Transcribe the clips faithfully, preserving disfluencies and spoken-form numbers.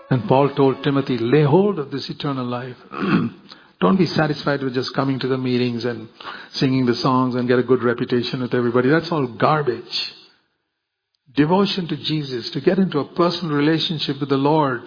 And Paul told Timothy, lay hold of this eternal life. Don't be satisfied with just coming to the meetings and singing the songs and get a good reputation with everybody. That's all garbage. Devotion to Jesus, to get into a personal relationship with the Lord.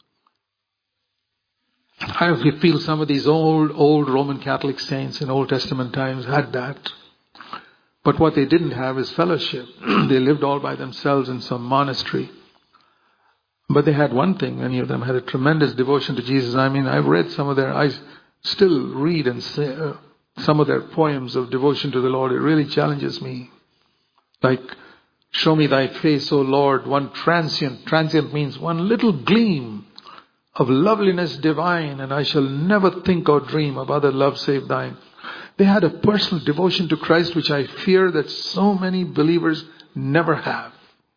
I feel some of these old, old Roman Catholic saints in Old Testament times had that. But what they didn't have is fellowship. They lived all by themselves in some monastery. But they had one thing, many of them had a tremendous devotion to Jesus. I mean, I've read some of their, I still read and say, uh, some of their poems of devotion to the Lord. It really challenges me. Like, show me thy face, O Lord, one transient. Transient means one little gleam of loveliness divine, and I shall never think or dream of other love save thine. They had a personal devotion to Christ, which I fear that so many believers never have.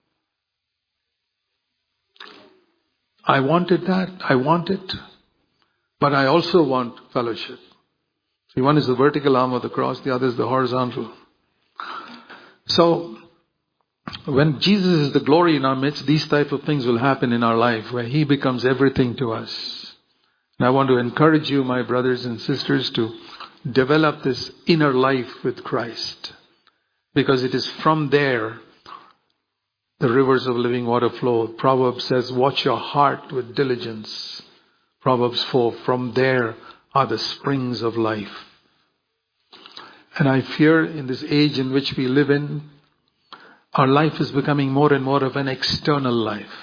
I wanted that. I want it. But I also want fellowship. See, one is the vertical arm of the cross, the other is the horizontal. So, when Jesus is the glory in our midst, these type of things will happen in our life, where He becomes everything to us. And I want to encourage you, my brothers and sisters, to develop this inner life with Christ. Because it is from there the rivers of living water flow. Proverbs says, watch your heart with diligence. Proverbs four, from there are the springs of life. And I fear in this age in which we live in, our life is becoming more and more of an external life,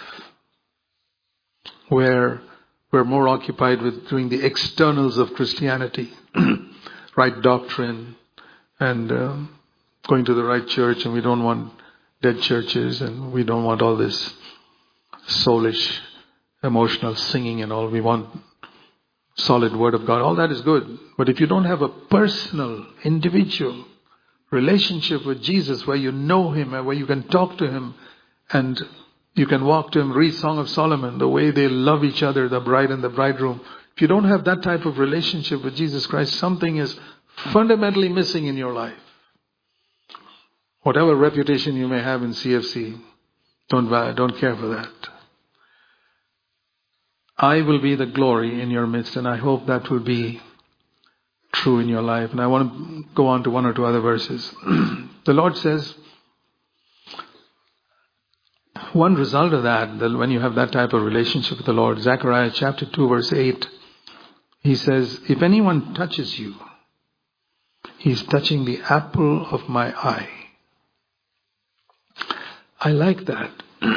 where we're more occupied with doing the externals of Christianity, right doctrine, and uh, going to the right church, and we don't want dead churches, and we don't want all this soulish, emotional singing and all. We want solid Word of God. All that is good. But if you don't have a personal, individual relationship with Jesus, where you know Him and where you can talk to Him and you can walk to Him, read Song of Solomon, the way they love each other, the bride and the bridegroom. If you don't have that type of relationship with Jesus Christ, something is fundamentally missing in your life. Whatever reputation you may have in C F C, don't, don't care for that. I will be the glory in your midst, and I hope that will be true in your life. And I want to go on to one or two other verses. The Lord says, one result of that, that when you have that type of relationship with the Lord, Zechariah chapter two verse eight, He says, if anyone touches you, he's touching the apple of my eye. I like that.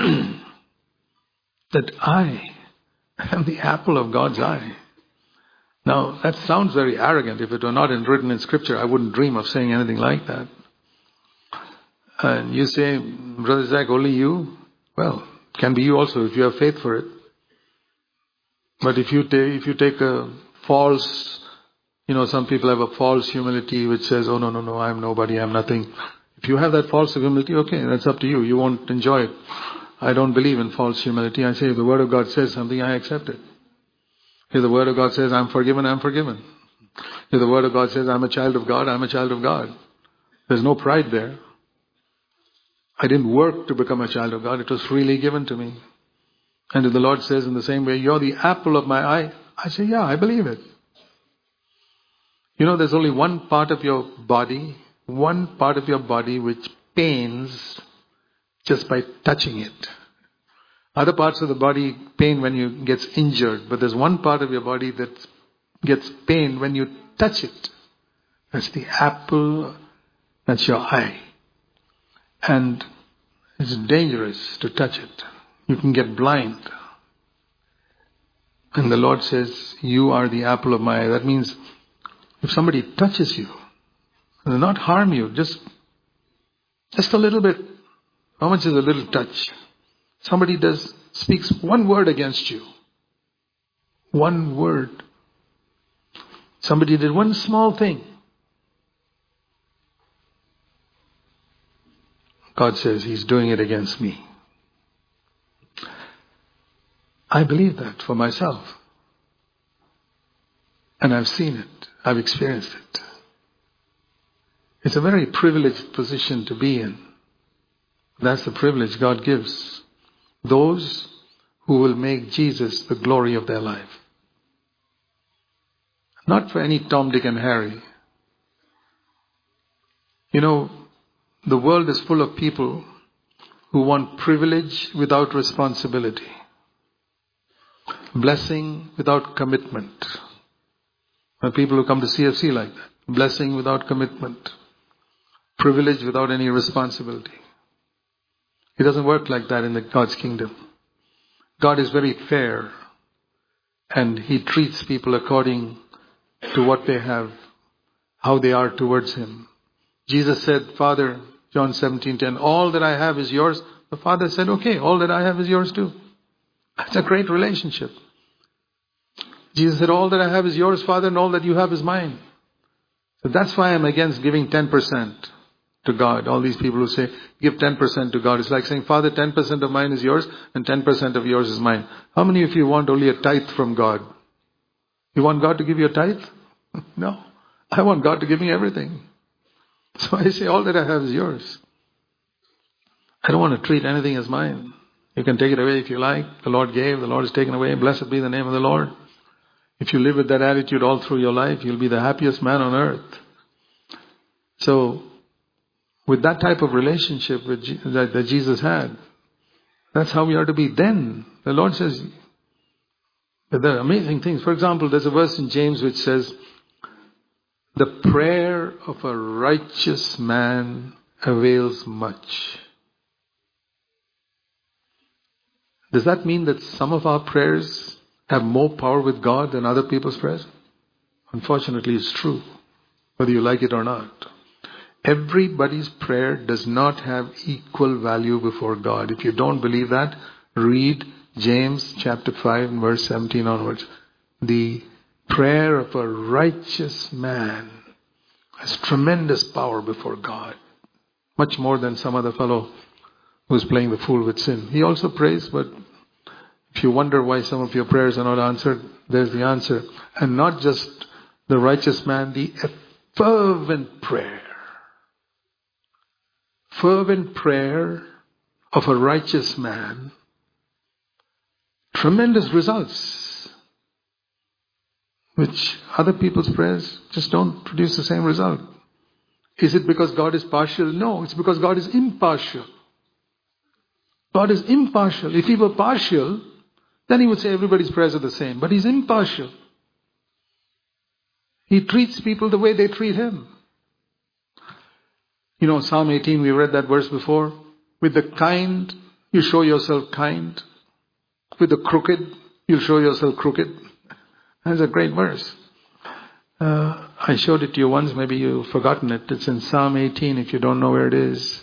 That I am the apple of God's eye. Now, that sounds very arrogant. If it were not written in Scripture, I wouldn't dream of saying anything like that. And you say, Brother Zach, only you? Well, can be you also if you have faith for it. But if you take, if you take a false, you know, some people have a false humility which says, oh, no, no, no, I'm nobody, I'm nothing. If you have that false humility, okay, that's up to you. You won't enjoy it. I don't believe in false humility. I say, if the Word of God says something, I accept it. If the Word of God says, I'm forgiven, I'm forgiven. If the Word of God says, I'm a child of God, I'm a child of God. There's no pride there. I didn't work to become a child of God. It was freely given to me. And if the Lord says in the same way, you're the apple of my eye, I say, yeah, I believe it. You know, there's only one part of your body, one part of your body which pains just by touching it. Other parts of the body pain when you gets injured, but there's one part of your body that gets pain when you touch it. That's the apple, that's your eye. And it's dangerous to touch it. You can get blind. And the Lord says, you are the apple of my eye. That means if somebody touches you, they'll not harm you, just, just a little bit. How much is a little touch? Somebody does, speaks one word against you. One word. Somebody did one small thing. God says He's doing it against me. I believe that for myself. And I've seen it. I've experienced it. It's a very privileged position to be in. That's the privilege God gives those who will make Jesus the glory of their life. Not for any Tom, Dick and Harry. You know, the world is full of people who want privilege without responsibility. Blessing without commitment. There are people who come to C F C like that. Blessing without commitment. Privilege without any responsibility. It doesn't work like that in the God's kingdom. God is very fair. And He treats people according to what they have, how they are towards Him. Jesus said, Father, John seventeen ten, all that I have is yours. The Father said, okay, all that I have is yours too. That's a great relationship. Jesus said, all that I have is yours, Father, and all that you have is mine. So that's why I'm against giving ten percent to God. All these people who say, give ten percent to God. It's like saying, Father, ten percent of mine is yours and ten percent of yours is mine. How many of you want only a tithe from God? You want God to give you a tithe? No. I want God to give me everything. So I say, all that I have is yours. I don't want to treat anything as mine. You can take it away if you like. The Lord gave, the Lord has taken away. Blessed be the name of the Lord. If you live with that attitude all through your life, you'll be the happiest man on earth. So, with that type of relationship with Je- that, that Jesus had, that's how we are to be. Then, the Lord says, there are amazing things. For example, there's a verse in James which says, the prayer of a righteous man avails much. Does that mean that some of our prayers have more power with God than other people's prayers? Unfortunately, it's true, whether you like it or not. Everybody's prayer does not have equal value before God. If you don't believe that, read James chapter five and verse seventeen onwards. The prayer of a righteous man has tremendous power before God. Much more than some other fellow who's playing the fool with sin. He also prays, but if you wonder why some of your prayers are not answered, there's the answer. And not just the righteous man, the fervent prayer. Fervent prayer of a righteous man. Tremendous results. Which other people's prayers just don't produce the same result. Is it because God is partial? No, it's because God is impartial. God is impartial. If He were partial, then He would say everybody's prayers are the same. But He's impartial. He treats people the way they treat Him. You know, Psalm eighteen, we read that verse before. With the kind, you show yourself kind. With the crooked, you show yourself crooked. That's a great verse. Uh, I showed it to you once, maybe you've forgotten it. It's in Psalm eighteen, if you don't know where it is.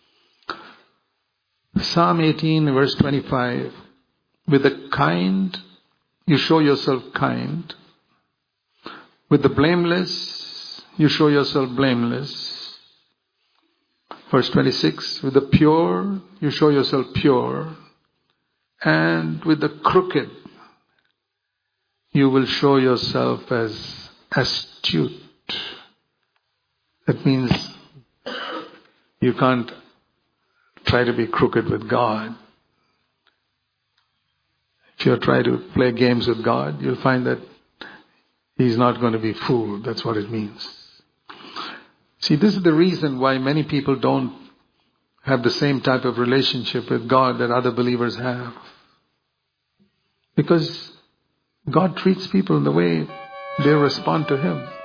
Psalm eighteen, verse twenty-five. With the kind, you show yourself kind. With the blameless, you show yourself blameless. Verse twenty-six. With the pure, you show yourself pure. And with the crooked, you will show yourself as astute. That means you can't try to be crooked with God. If you try to play games with God, you'll find that He's not going to be fooled. That's what it means. See, this is the reason why many people don't have the same type of relationship with God that other believers have. Because God treats people in the way they respond to Him.